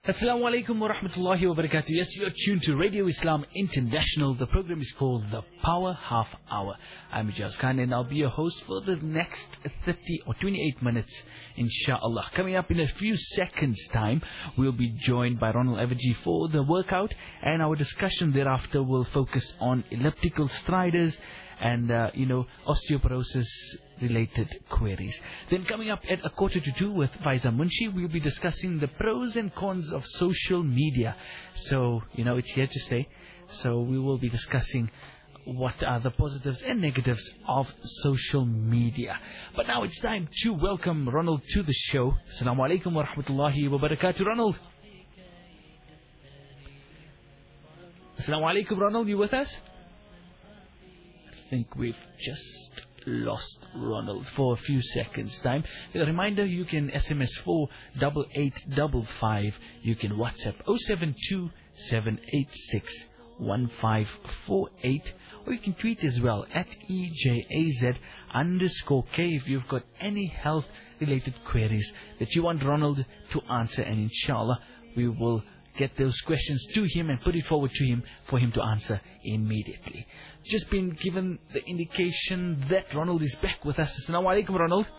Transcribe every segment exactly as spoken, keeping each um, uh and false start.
Assalamu alaikum wa rahmatullahi wa barakatuh. Yes, you're tuned to Radio Islam International. The program is called The Power Half Hour. I'm Ijaz Khan and I'll be your host for the next thirty or twenty-eight minutes, inshallah. Coming up in a few seconds' time, we'll be joined by Ronald Evergy for the workout, and our discussion thereafter will focus on elliptical striders and, uh, you know, osteoporosis-related queries. Then coming up at a quarter to two with Faiza Munshi, we'll be discussing the pros and cons of social media. So, you know, it's here to stay. So we will be discussing what are the positives and negatives of social media. But now it's time to welcome Ronald to the show. Assalamu alaikum wa rahmatullahi wa barakatuh. Ronald. Assalamu alaikum, Ronald. You with us? I think we've just lost Ronald for a few seconds time. A reminder, you can S M S four eight eight five five. You can WhatsApp oh seven two seven eight six one five four eight, or you can tweet as well at E J A Z underscore K if you've got any health related queries that you want Ronald to answer, and inshallah we will get those questions to him and put it forward to him for him to answer immediately. Just been given the indication that Ronald is back with us. Assalamu alaikum, Ronald.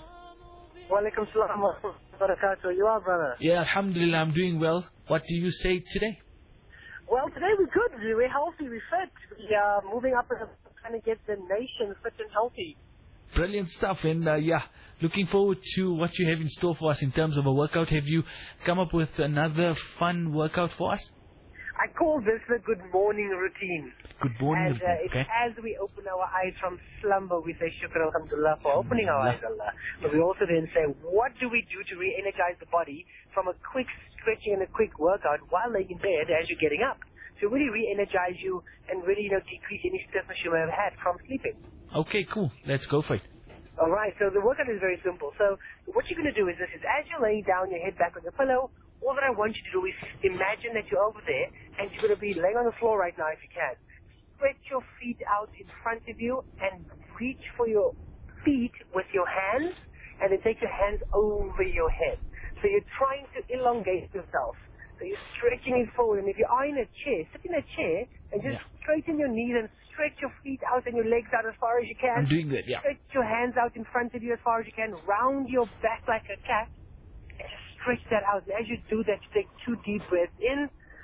Wa alaikum salam wa barakatuh. You are, brother? Yeah, alhamdulillah, I'm doing well. What do you say today? Well, today we're good. We're healthy, we're fit. We are moving up and trying to get the nation fit and healthy. Brilliant stuff. And uh, yeah, looking forward to what you have in store for us in terms of a workout. Have you come up with another fun workout for us? I call this the good morning routine. Good morning and, uh, routine, okay. As we open our eyes from slumber, we say shukr alhamdulillah for opening our eyes, Allah. But we also then say, what do we do to re-energize the body from a quick stretching and a quick workout while laying in bed as you're getting up? To really re-energize you and really, you know, decrease any stiffness you may have had from sleeping. Okay, cool. Let's go for it. All right, so the workout is very simple. So what you're going to do is this, is as you're laying down, your head back on the pillow, all that I want you to do is imagine that you're over there and you're going to be laying on the floor right now if you can. Stretch your feet out in front of you and reach for your feet with your hands, and then take your hands over your head. So you're trying to elongate yourself. So you're stretching it forward, and if you are in a chair, sit in a chair and just yeah. straighten your knees and stretch your feet out and your legs out as far as you can. I'm doing that, yeah. Stretch your hands out in front of you as far as you can. Round your back like a cat and just stretch that out. And as you do that, you take two deep breaths in,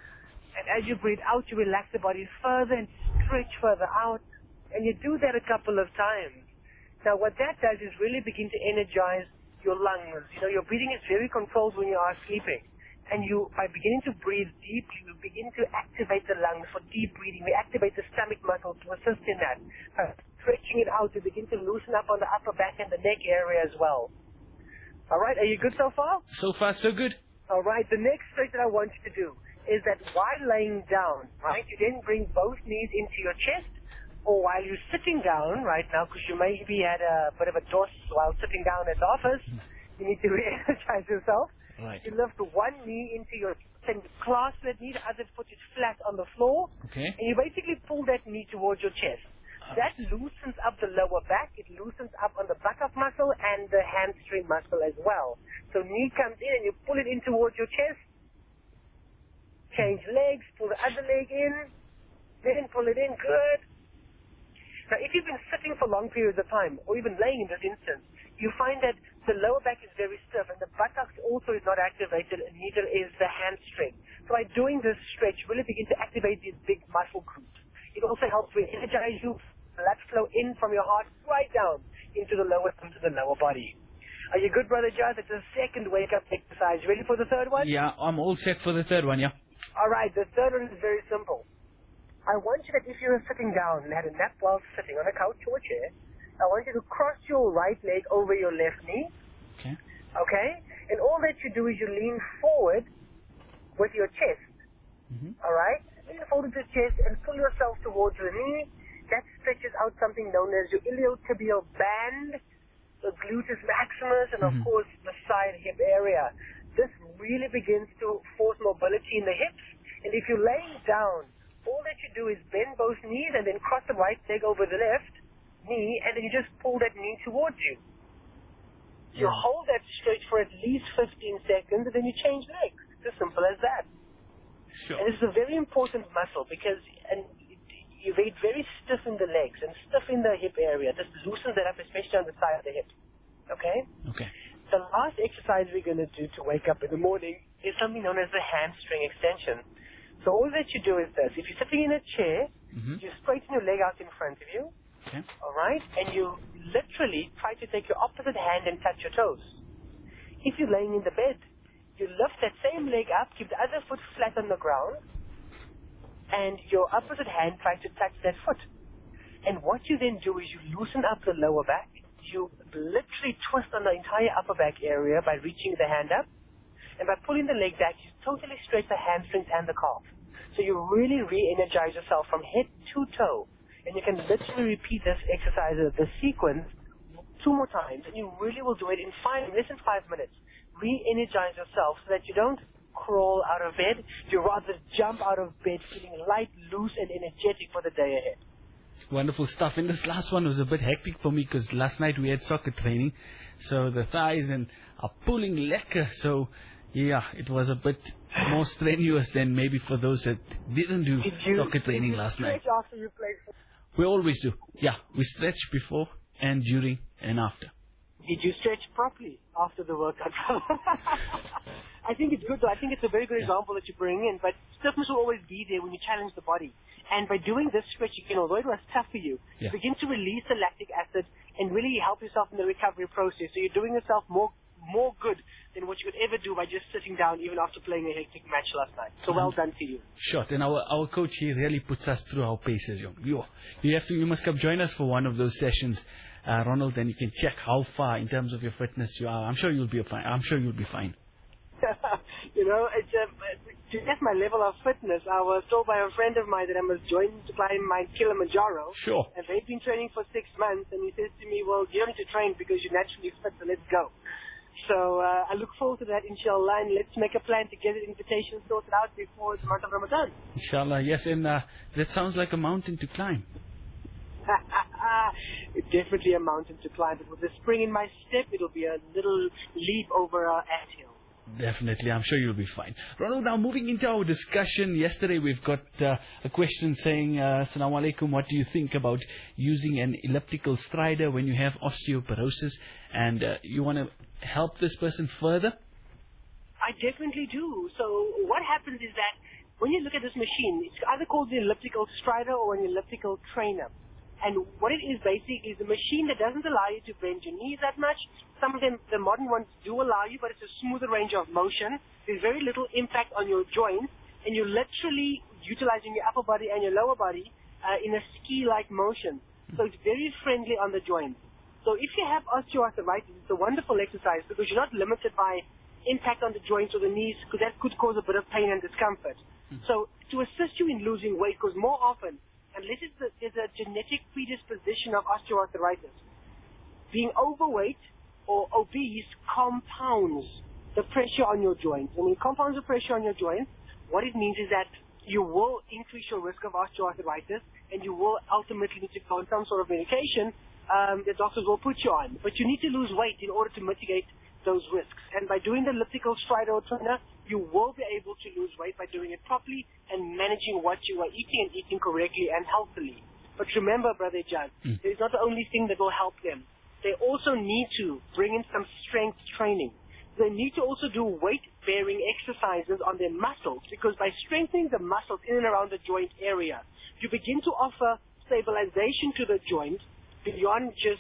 and as you breathe out, you relax the body further and stretch further out. And you do that a couple of times. Now, what that does is really begin to energize your lungs. You know, your breathing is very controlled when you are sleeping. And you, by beginning to breathe deeply, you begin to activate the lungs for deep breathing. We activate the stomach muscle to assist in that. Uh, stretching it out, you begin to loosen up on the upper back and the neck area as well. All right, are you good so far? So far, so good. All right, the next stretch that I want you to do is that while laying down, right, you then bring both knees into your chest, or while you're sitting down right now, because you maybe had a bit of a dos while sitting down at the office, you need to re-energize yourself. Right. You lift one knee into your and clasp that knee, the other foot is flat on the floor. Okay. And you basically pull that knee towards your chest. Uh, that loosens up the lower back. It loosens up on the buttock muscle and the hamstring muscle as well. So knee comes in and you pull it in towards your chest. Change legs, pull the other leg in, then pull it in. Good. Now, if you've been sitting for long periods of time, or even laying in this instance, you find that the lower back is very stiff, and the buttocks also is not activated, and neither is the hamstring. So by doing this stretch, really begin to activate these big muscle groups. It also helps re-energize you, blood flow in from your heart right down into the lower into the lower body. Are you good, Brother Jazz? It's the second wake-up exercise. Ready for the third one? Yeah, I'm all set for the third one, yeah. All right, the third one is very simple. I want you that if you're sitting down and had a nap while sitting on a couch or chair, I want you to cross your right leg over your left knee. Okay. Okay? And all that you do is you lean forward with your chest. Mm-hmm. All right? Lean forward with your chest and pull yourself towards the knee. That stretches out something known as your iliotibial band, the gluteus maximus, and of mm-hmm. course the side hip area. This really begins to force mobility in the hips. And if you're laying down, all that you do is bend both knees and then cross the right leg over the left knee, and then you just pull that knee towards you. You yeah. hold that stretch for at least fifteen seconds, and then you change legs. It's as simple as that. Sure. And this is a very important muscle because and you get very stiff in the legs and stiff in the hip area. This loosens that up, especially on the side of the hip. Okay? Okay. The last exercise we're going to do to wake up in the morning is something known as the hamstring extension. So all that you do is this. If you're sitting in a chair, Mm-hmm. you straighten your leg out in front of you, Okay. all right? And you literally try to take your opposite hand and touch your toes. If you're laying in the bed, you lift that same leg up, keep the other foot flat on the ground, and your opposite hand tries to touch that foot. And what you then do is you loosen up the lower back. You literally twist on the entire upper back area by reaching the hand up. And by pulling the leg back, you totally stretch the hamstrings and the calf. So you really re-energize yourself from head to toe. And you can literally repeat this exercise, uh, this sequence, two more times. And you really will do it in five, less than five minutes. Re-energize yourself so that you don't crawl out of bed. You rather jump out of bed feeling light, loose, and energetic for the day ahead. Wonderful stuff. And this last one was a bit hectic for me because last night we had soccer training. So the thighs and are pulling lekker. So, yeah, it was a bit more strenuous than maybe for those that didn't do Did you, soccer training did you last night. stretch after you played? We always do. Yeah, we stretch before and during and after. Did you stretch properly after the workout? I think it's good though. I think it's a very good Yeah. example that you bring in, but stiffness will always be there when you challenge the body. And by doing this stretch, you can, although it was tough for you, Yeah. begin to release the lactic acid and really help yourself in the recovery process. So you're doing yourself more more good than what you could ever do by just sitting down even after playing a hectic match last night. So well done to you. Short. And our, our coach, he really puts us through our paces. Yo. Yo. You have to, you must come join us for one of those sessions, uh, Ronald, and you can check how far in terms of your fitness you are. I'm sure you'll be fine. I'm sure you'll be fine. You know, it's, uh, to get my level of fitness, I was told by a friend of mine that I must join to climb Mount Kilimanjaro. Sure. And they've been training for six months, and he says to me, well, you don't need to train because you're naturally fit, so let's go. So uh, I look forward to that, inshallah, and let's make a plan to get the invitation sorted out before the month of Ramadan. Inshallah, yes, and uh, that sounds like a mountain to climb. It's definitely a mountain to climb, but with the spring in my step, it'll be a little leap over an anthill. Definitely, I'm sure you'll be fine. Ronald, now moving into our discussion, yesterday we've got uh, a question saying, uh, Assalamu alaikum, what do you think about using an elliptical strider when you have osteoporosis? And uh, you want to help this person further? I definitely do. So what happens is that when you look at this machine, it's either called the elliptical strider or an elliptical trainer. And what it is basically is a machine that doesn't allow you to bend your knees that much. Some of them, the modern ones do allow you, but it's a smoother range of motion. There's very little impact on your joints, and you're literally utilizing your upper body and your lower body uh, in a ski-like motion. So it's very friendly on the joints. So if you have osteoarthritis, it's a wonderful exercise because you're not limited by impact on the joints or the knees, because that could cause a bit of pain and discomfort. Mm-hmm. So to assist you in losing weight, because more often, unless it's a, there's a genetic predisposition of osteoarthritis, being overweight or obese compounds the pressure on your joints. And when it compounds the pressure on your joints, what it means is that you will increase your risk of osteoarthritis, and you will ultimately need to go on some sort of medication um, that doctors will put you on. But you need to lose weight in order to mitigate those risks. And by doing the elliptical strider or trainer, you will be able to lose weight by doing it properly and managing what you are eating and eating correctly and healthily. But remember, Brother Jad, mm. it is not the only thing that will help them. They also need to bring in some strength training. They need to also do weight-bearing exercises on their muscles, because by strengthening the muscles in and around the joint area, you begin to offer stabilization to the joint beyond just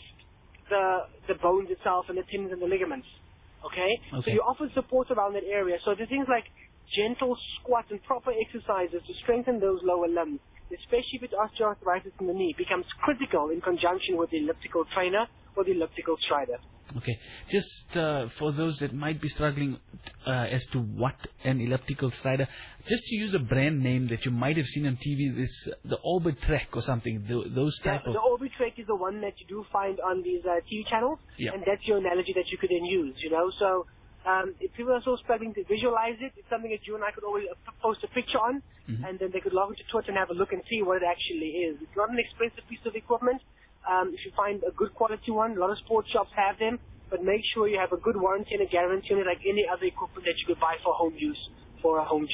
the the bones itself and the tendons and the ligaments. Okay? okay? So you offer support around that area. So the things like gentle squats and proper exercises to strengthen those lower limbs, especially with osteoarthritis in the knee, becomes critical in conjunction with the elliptical trainer or the elliptical strider. Okay. Just uh, for those that might be struggling uh, as to what an elliptical strider, just to use a brand name that you might have seen on T V, this uh, the Orbit Trek or something, the, those type yeah, of... The Orbit Trek is the one that you do find on these uh, T V channels, yeah. and that's your analogy that you could then use, you know. So um, if people are so struggling to visualize it, it's something that you and I could always uh, post a picture on, mm-hmm. and then they could log into Twitter and have a look and see what it actually is. It's not an expensive piece of equipment. Um, if you find a good quality one, a lot of sports shops have them, but make sure you have a good warranty and a guarantee on it, like any other equipment that you could buy for home use for a home gym.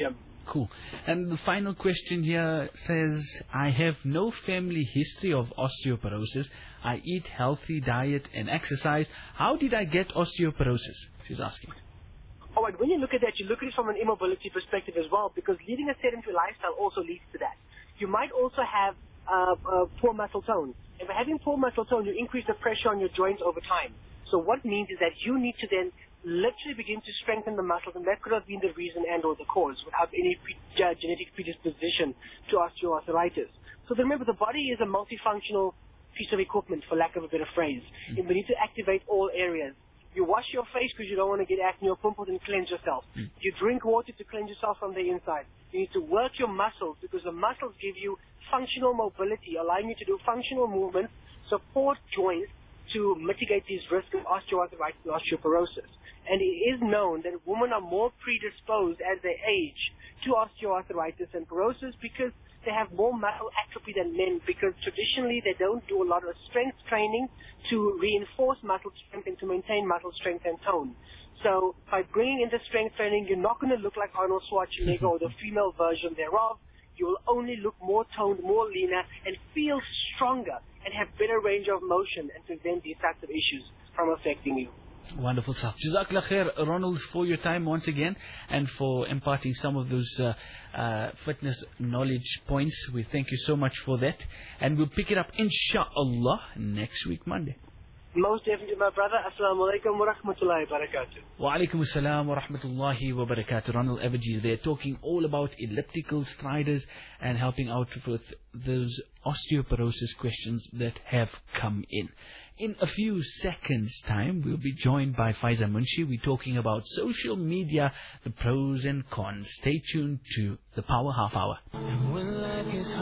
Cool. And the final question here says, I have no family history of osteoporosis. I eat healthy diet and exercise. How did I get osteoporosis? She's asking. All right, when you look at that, you look at it from an immobility perspective as well, because leading a sedentary lifestyle also leads to that. You might also have uh, uh, poor muscle tone. And by having poor muscle tone, you increase the pressure on your joints over time. So what means is that you need to then literally begin to strengthen the muscles, and that could have been the reason and or the cause without any pre- uh, genetic predisposition to osteoarthritis. So remember, the body is a multifunctional piece of equipment, for lack of a better phrase, mm. and we need to activate all areas. You wash your face because you don't want to get acne or pimples and cleanse yourself. Mm. You drink water to cleanse yourself from the inside. You need to work your muscles because the muscles give you functional mobility, allowing you to do functional movements, support joints to mitigate these risks of osteoarthritis and osteoporosis. And it is known that women are more predisposed as they age to osteoarthritis and porosis because they have more muscle atrophy than men, because traditionally they don't do a lot of strength training to reinforce muscle strength and to maintain muscle strength and tone. So by bringing in the strength training, you're not going to look like Arnold Schwarzenegger or the female version thereof. You will only look more toned, more leaner, and feel stronger and have better range of motion and prevent these types of issues from affecting you. Wonderful stuff. Jazakallah khair, Ronald, for your time once again and for imparting some of those uh, uh, fitness knowledge points. We thank you so much for that. And we'll pick it up, inshallah, next week, Monday. Most definitely, my brother. Assalamu alaikum wa rahmatullahi wa barakatuh. Wa alaikum assalam wa rahmatullahi wa barakatuh. Ronald Evergy, they're talking all about elliptical striders and helping out with those osteoporosis questions that have come in. In a few seconds' time, we'll be joined by Faiza Munshi. We're talking about social media, the pros and cons. Stay tuned to the Power Half Hour. And when life is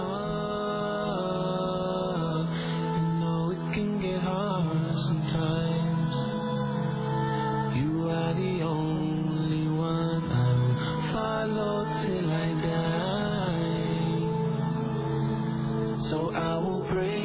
hard, you know it can get hard sometimes. You are the only one I will follow till I die. So I will pray.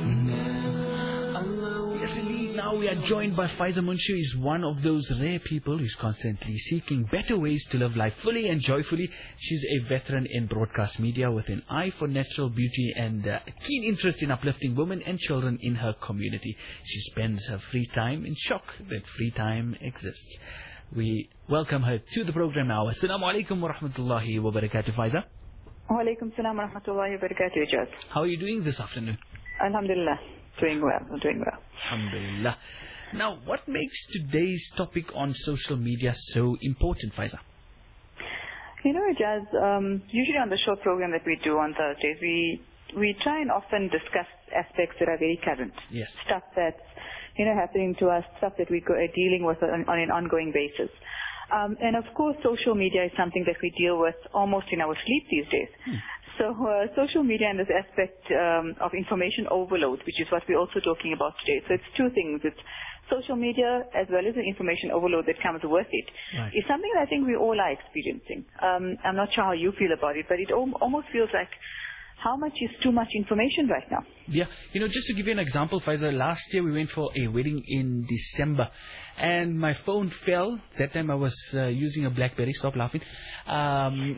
Now we are joined by Faiza Munshi, who is one of those rare people who is constantly seeking better ways to live life fully and joyfully. She's a veteran in broadcast media with an eye for natural beauty and uh, a keen interest in uplifting women and children in her community. She spends her free time in shock that free time exists. We welcome her to the program now. Assalamu alaikum wa rahmatullahi wa barakatuh, Faiza. Wa alaikum salam wa rahmatullahi wa barakatuh, Ijaz. How are you doing this afternoon? Alhamdulillah. Doing well, I'm doing well. Alhamdulillah. Now, what makes today's topic on social media so important, Faiza? You know, Ijaz, um, usually on the show program that we do on Thursdays, we we try and often discuss aspects that are very current. Yes. Stuff that's, you know, happening to us, stuff that we go, are dealing with on, on an ongoing basis. Um, and of course, social media is something that we deal with almost in our sleep these days. Hmm. So uh, social media and this aspect um, of information overload, which is what we're also talking about today. So it's two things. It's social media as well as the information overload that comes with it. Right. It's something that I think we all are experiencing. Um, I'm not sure how you feel about it, but it al- almost feels like how much is too much information right now? Yeah, you know, just to give you an example, Faiza, last year we went for a wedding in December and my phone fell. That time I was uh, using a BlackBerry, stop laughing. Um,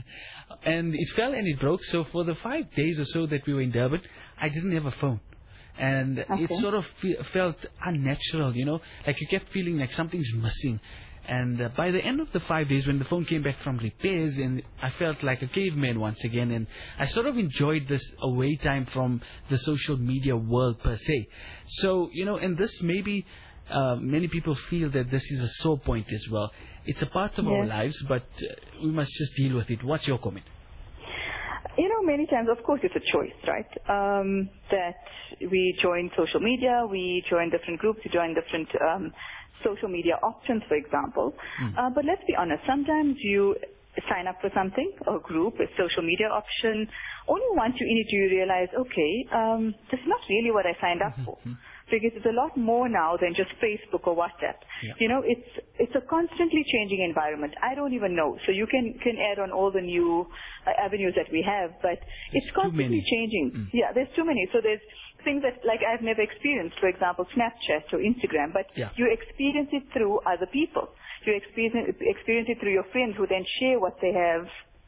and it fell and it broke. So for the five days or so that we were in Durban, I didn't have a phone. And okay. it sort of fe- felt unnatural, you know, like you kept feeling like something's missing. And uh, by the end of the five days, when the phone came back from repairs, and I felt like a caveman once again, and I sort of enjoyed this away time from the social media world per se. So, you know, and this maybe uh, many people feel that this is a sore point as well. It's a part of yes. our lives, but uh, we must just deal with it. What's your comment? You know, many times, of course, it's a choice, right? Um, that we join social media, we join different groups, we join different um, social media options, for example. Mm. Uh, but let's be honest, sometimes you sign up for something, a group, a social media option, only once you in it do you realize, okay, um, this is not really what I signed up for. Mm-hmm. Because it's a lot more now than just Facebook or WhatsApp. Yeah. You know, it's it's a constantly changing environment. I don't even know. So you can, can add on all the new uh, avenues that we have, but there's it's constantly changing. Mm. Yeah, there's too many. So there's things that, like, I've never experienced, for example, Snapchat or Instagram, but yeah. you experience it through other people. You experience, experience it through your friends who then share what they have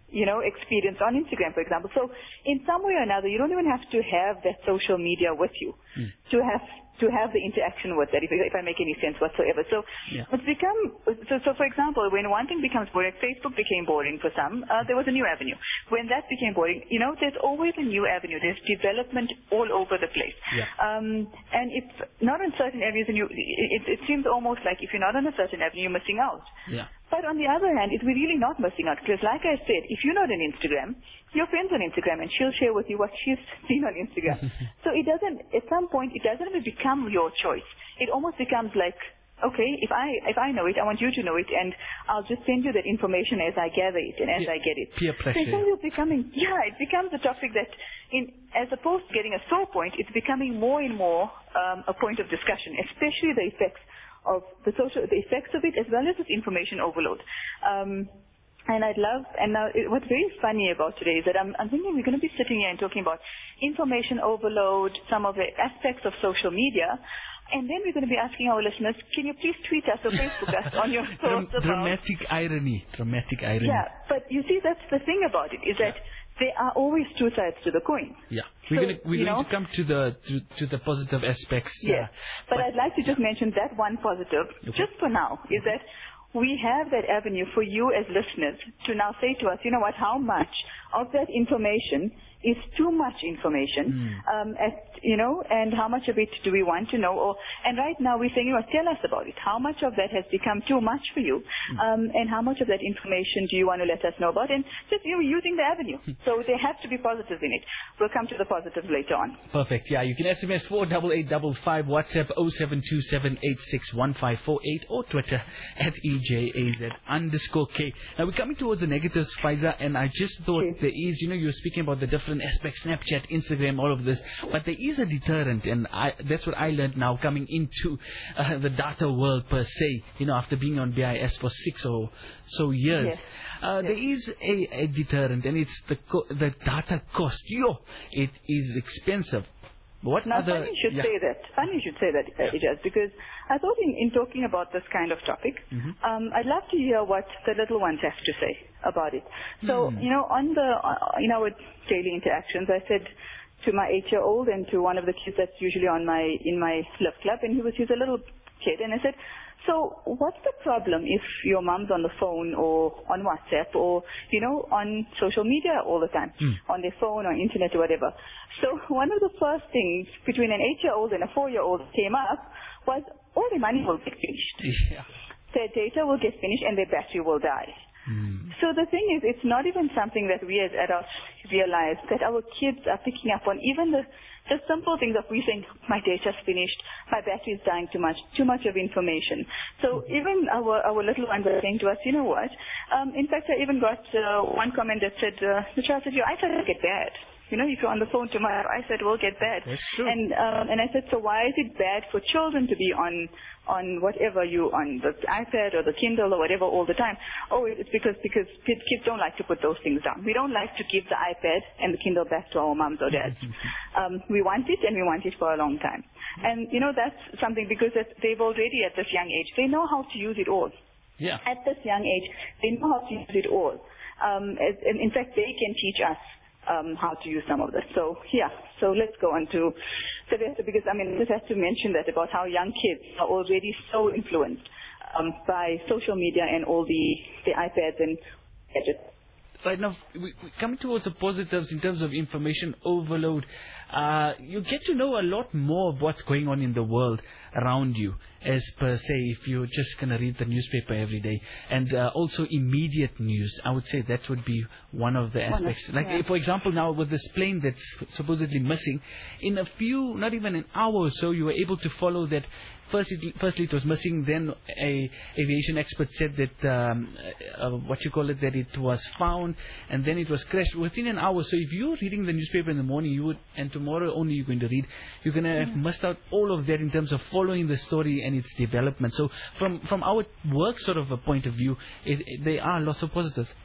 you know, experience on Instagram, for example. So in some way or another, you don't even have to have that social media with you mm. to have to have the interaction with that, if, if I make any sense whatsoever. So yeah. it's become, so, so for example, when one thing becomes boring, Facebook became boring for some, uh, there was a new avenue. When that became boring, you know, there's always a new avenue. There's development all over the place. Yeah. Um, and if not on certain areas, and you, it, it seems almost like if you're not on a certain avenue, you're missing out. Yeah. But on the other hand, it's we're really not missing out, because like I said, if you're not on Instagram, your friend's on Instagram, and she'll share with you what she's seen on Instagram. So it doesn't, at some point, it doesn't even become your choice. It almost becomes like, okay, if I if I know it, I want you to know it, and I'll just send you that information as I gather it and as peer, I get it. Peer pressure. So it's becoming, yeah, it becomes a topic that, in as opposed to getting a sore point, it's becoming more and more um, a point of discussion, especially the effects of the social, the effects of it, as well as this information overload. Um, And I'd love, and now it, what's very funny about today is that I'm, I'm thinking we're going to be sitting here and talking about information overload, some of the aspects of social media, and then we're going to be asking our listeners, can you please tweet us or Facebook us on your thoughts Dram- about... Dramatic irony, dramatic irony. Yeah, but you see, that's the thing about it, is yeah. that there are always two sides to the coin. Yeah, we're so, going to, we're going to come to the to, to the positive aspects. Yes, uh, but, but I'd like to just mention that one positive, okay. just for now, is that we have that avenue for you as listeners to now say to us, you know what, how much of that information is too much information, mm. um, at, you know, and how much of it do we want to know? Or, and right now we're saying, you know, tell us about it. How much of that has become too much for you? Mm. Um, and how much of that information do you want to let us know about? And just, you know, using the avenue. So there have to be positives in it. We'll come to the positives later on. Perfect. Yeah, you can S M S four eight eight five five, WhatsApp oh seven two seven eight six one five four eight, or Twitter at E J A Z underscore K. Now we're coming towards the negatives, Faiza, and I just thought okay. there is, you know, you were speaking about the different aspects, Snapchat, Instagram, all of this, but there is a deterrent, and I, that's what I learned now coming into uh, the data world per se, you know, after being on B I S for six or so years. Yes. Uh, yes. There is a, a deterrent, and it's the co- the data cost. Yo, it is expensive. What now, other... funny you should yeah. say that. Funny you should say that, uh, yeah. Ijaz, because I thought in, in talking about this kind of topic, mm-hmm. um, I'd love to hear what the little ones have to say about it. So, mm. you know, on the, uh, in our daily interactions, I said to my eight-year-old and to one of the kids that's usually on my, in my Live Club, and he was, he's a little kid, and I said, so what's the problem if your mom's on the phone or on WhatsApp or, you know, on social media all the time, mm. on their phone or internet or whatever? So one of the first things between an eight-year-old and a four-year-old came up was all their money will get finished. Yeah. Their data will get finished and their battery will die. Mm. So the thing is, it's not even something that we as adults realize, that our kids are picking up on. Even the, the simple things of we saying, my data's finished, my battery's dying too much, too much of information. So mm-hmm. even our, our little ones are saying to us, you know what? Um, in fact, I even got uh, one comment that said, uh, the child said, your eyesight will get bad. You know, if you're on the phone to my eyesight will get bad. That's true. And um, and I said, so why is it bad for children to be on on whatever you on the iPad or the Kindle or whatever all the time? Oh, it's because because kids don't like to put those things down. We don't like to give the iPad and the Kindle back to our moms or dads. um, we want it and we want it for a long time. And you know, that's something because they've already at this young age they know how to use it all. Yeah. At this young age, they know how to use it all. Um, and in fact, they can teach us Um, how to use some of this. So, yeah, so let's go on to the rest, because, I mean, I just have to mention that about how young kids are already so influenced um, by social media and all the, the iPads and gadgets. Right now, we, we coming towards the positives in terms of information overload. Uh, you get to know a lot more of what's going on in the world around you, as per se, if you're just going to read the newspaper every day. And uh, also immediate news. I would say that would be one of the aspects. Of, like, yeah. for example, now with this plane that's supposedly missing, in a few, not even an hour or so, you were able to follow that. First, it, firstly, it was missing. Then a aviation expert said that um, uh, what you call it, that it was found, and then it was crashed within an hour. So if you're reading the newspaper in the morning, you would, and tomorrow only you're going to read, you're going to have missed out all of that in terms of following the story and its development. So from from our work sort of a point of view, it, it, there are lots of positives.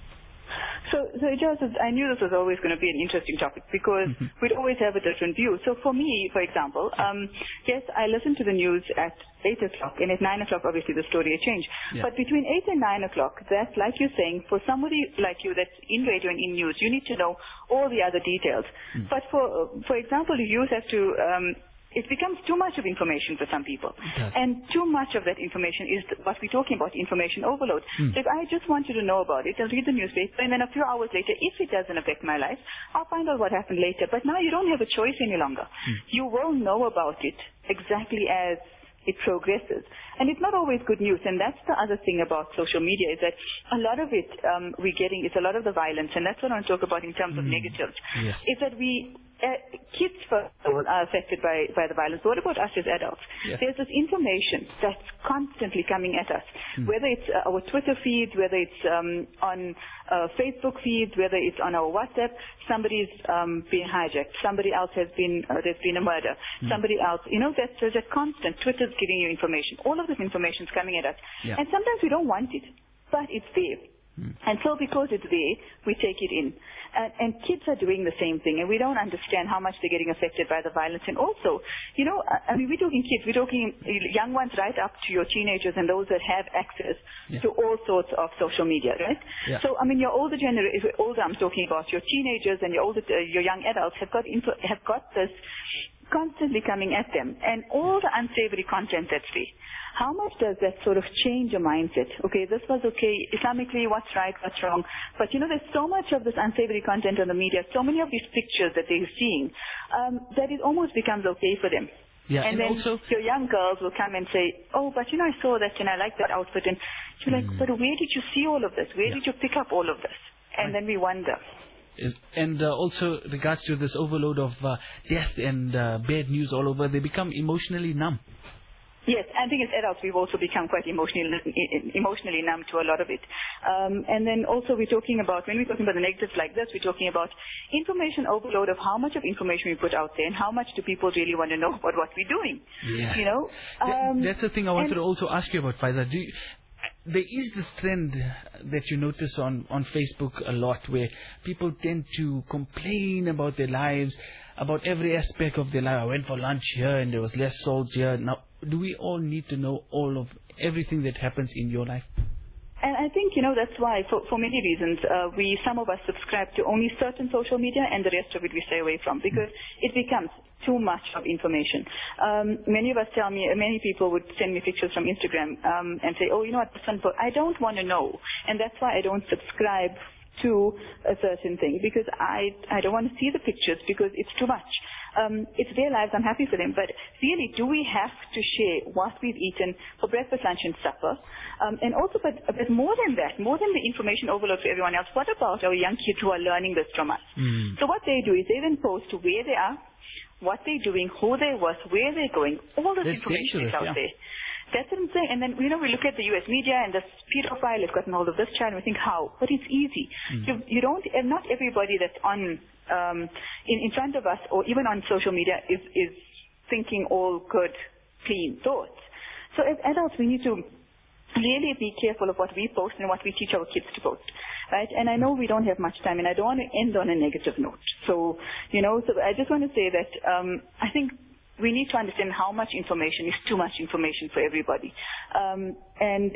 So, so it just, I knew this was always going to be an interesting topic because mm-hmm. we'd always have a different view. So for me, for example, um, yes, I listen to the news at eight o'clock, and at nine o'clock, obviously, the story has changed. Yeah. But between eight and nine o'clock, that's like you're saying, for somebody like you that's in radio and in news, you need to know all the other details. Mm. But for, for example, you have to... Um, it becomes too much of information for some people. And too much of that information is what we're talking about, information overload. Mm. So if I just want you to know about it, I'll read the newspaper, and then a few hours later, if it doesn't affect my life, I'll find out what happened later. But now you don't have a choice any longer. Mm. You will know about it exactly as it progresses. And it's not always good news. And that's the other thing about social media, is that a lot of it um, we're getting, it's a lot of the violence. And that's what I want to talk about in terms mm. of negatives. Yes. Is that we... Uh, kids, first of all, are affected by, by the violence. What about us as adults? Yeah. There's this information that's constantly coming at us, mm. whether it's uh, our Twitter feeds, whether it's um, on uh, Facebook feeds, whether it's on our WhatsApp. Somebody's um, been hijacked. Somebody else has been, uh, there's been a murder. Mm. Somebody else, you know, that's, there's a constant. Twitter's giving you information. All of this information is coming at us. Yeah. And sometimes we don't want it, but it's there. Mm. And so because it's there, we take it in. And, and kids are doing the same thing, and we don't understand how much they're getting affected by the violence. And also, you know, I mean, we're talking kids, we're talking young ones right up to your teenagers and those that have access yeah. to all sorts of social media, right? Yeah. So, I mean, your older generation, older I'm talking about, your teenagers and your older, uh, your young adults have got info, have got this constantly coming at them, and all the unsavory content that's there. How much does that sort of change your mindset? Okay, this was okay, Islamically, what's right, what's wrong? But, you know, there's so much of this unsavory content on the media, so many of these pictures that they're seeing, um, that it almost becomes okay for them. Yeah, and, and then also your young girls will come and say, oh, but, you know, I saw that and I like that outfit. And you're like, mm. but where did you see all of this? Where yeah. did you pick up all of this? And right. then we wonder. Is, and uh, also regards to this overload of uh, death and uh, bad news all over, they become emotionally numb. Yes, I think as adults we've also become quite emotionally emotionally numb to a lot of it. Um, and then also we're talking about, when we're talking about the negatives like this, we're talking about information overload of how much of information we put out there and how much do people really want to know about what we're doing. Yeah. You know? Um, That's the thing I wanted to also ask you about, Faiza. Do you, there is this trend that you notice on, on Facebook a lot where people tend to complain about their lives, about every aspect of their life. I went for lunch here and there was less salt here. Now, do we all need to know all of everything that happens in your life? And I think, you know, that's why, for, for many reasons, uh, we, some of us subscribe to only certain social media and the rest of it we stay away from because it becomes too much of information. Um, many of us tell me, many people would send me pictures from Instagram um, and say, oh, you know what, this one, I don't want to know. And that's why I don't subscribe to a certain thing because I, I don't want to see the pictures because it's too much. Um, it's their lives, I'm happy for them, but really, do we have to share what we've eaten for breakfast, lunch, and supper? Um, and also, but, but more than that, more than the information overload for everyone else, what about our young kids who are learning this from us? Mm. So what they do is they then post to where they are, what they're doing, who they're with, where they're going, all this That's information is out yeah. there. That's what I'm saying. And then, you know, we look at the U S media and this pedophile has gotten hold of this child and we think, how? But it's easy. Mm. You, you don't, and not everybody that's on, um, in, in front of us or even on social media is, is thinking all good, clean thoughts. So as adults, we need to really be careful of what we post and what we teach our kids to post, right? And I know we don't have much time and I don't want to end on a negative note. So, you know, so I just want to say that, um, I think we need to understand how much information is too much information for everybody. Um, and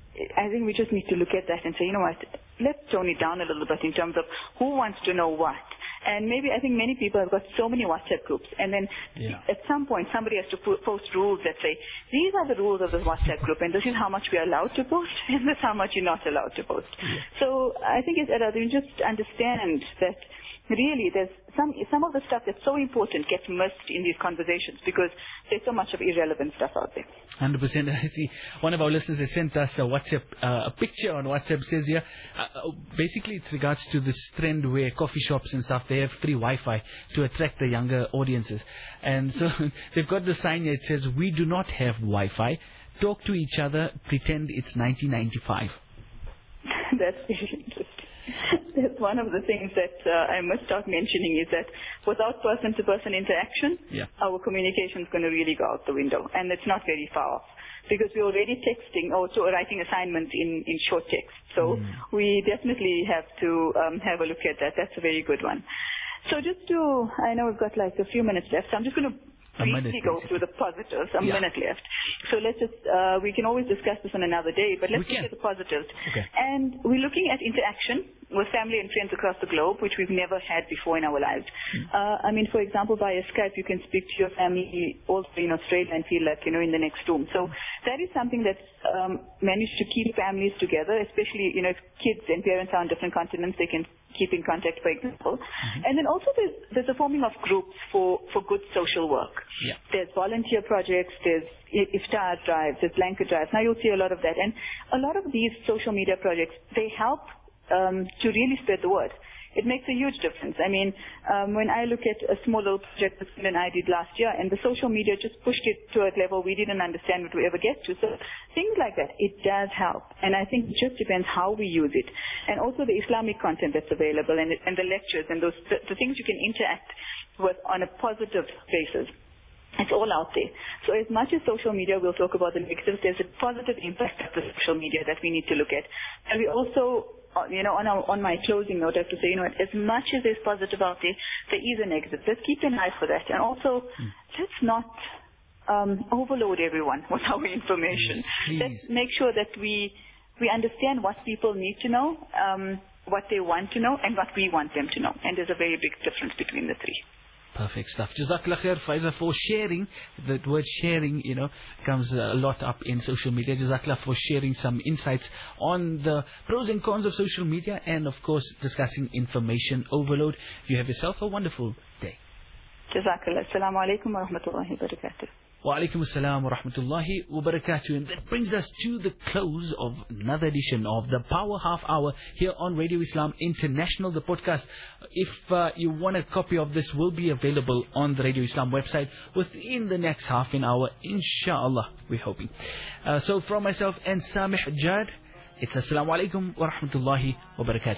I think we just need to look at that and say, you know what, let's tone it down a little bit in terms of who wants to know what. And maybe I think many people have got so many WhatsApp groups. And then yeah. at some point somebody has to po- post rules that say, these are the rules of the WhatsApp group and this is how much we are allowed to post and this is how much you're not allowed to post. Yeah. So I think as adults, we just understand that really, there's some some of the stuff that's so important gets missed in these conversations because there's so much of irrelevant stuff out there. one hundred percent. I see one of our listeners has sent us a WhatsApp, uh, a picture on WhatsApp. Says here, uh, basically it's regards to this trend where coffee shops and stuff, they have free Wi-Fi to attract the younger audiences. And so they've got the sign here, it says, we do not have Wi-Fi. Talk to each other, pretend it's nineteen ninety-five. That's very interesting. that's one of the things that uh, I must start mentioning is that without person-to-person interaction, Yeah. our communication is going to really go out the window, and it's not very far off. Because we're already texting or so writing assignments in, in short text. So mm. we definitely have to um, have a look at that. That's a very good one. So just to, I know we've got like a few minutes left, so I'm just going to briefly go through the positives. A yeah. minute left. So let's just, uh, we can always discuss this on another day, but let's we look can. at the positives. Okay. And we're looking at interaction with family and friends across the globe, which we've never had before in our lives. Mm. Uh, I mean, for example, via Skype, you can speak to your family also in Australia and feel like, you know, in the next room. So that is something that's um, managed to keep families together, especially, you know, if kids and parents are on different continents, they can keep in contact, for example. Mm-hmm. And then also there's, there's a forming of groups for, for good social work. Yeah. There's volunteer projects, there's iftar drives, there's blanket drives. Now you'll see a lot of that. And a lot of these social media projects, they help um, to really spread the word. It makes a huge difference. I mean, um, when I look at a small little project that Phil and I did last year, and the social media just pushed it to a level we didn't understand what we ever get to. So things like that, it does help. And I think it just depends how we use it. And also the Islamic content that's available, and, and the lectures, and those the, the things you can interact with on a positive basis. It's all out there. So as much as social media, we'll talk about the negatives, there's a positive impact of the social media that we need to look at. And we also, you know, on, our, on my closing note, I have to say, you know, as much as there's positive out there, there is a negative. Let's keep an eye for that. And also, mm. let's not um, overload everyone with our information. Please. Let's make sure that we we understand what people need to know, um, what they want to know, and what we want them to know. And there's a very big difference between the three. Perfect stuff. Jazakallah khair, Faiza, for sharing. The word sharing, you know, comes a lot up in social media. Jazakallah for sharing some insights on the pros and cons of social media, and of course discussing information overload. You have yourself a wonderful day. Jazakallah. Assalamu alaikum wa rahmatullahi wa barakatuh. Wa alaikum assalam wa rahmatullahi wa barakatuh. And that brings us to the close of another edition of the Power Half Hour here on Radio Islam International, the podcast. If uh, you want a copy of this, will be available on the Radio Islam website within the next half an hour, inshallah, we're hoping. Uh, so from myself and Samih Jad, it's assalamu alaikum wa rahmatullahi wa barakatuh.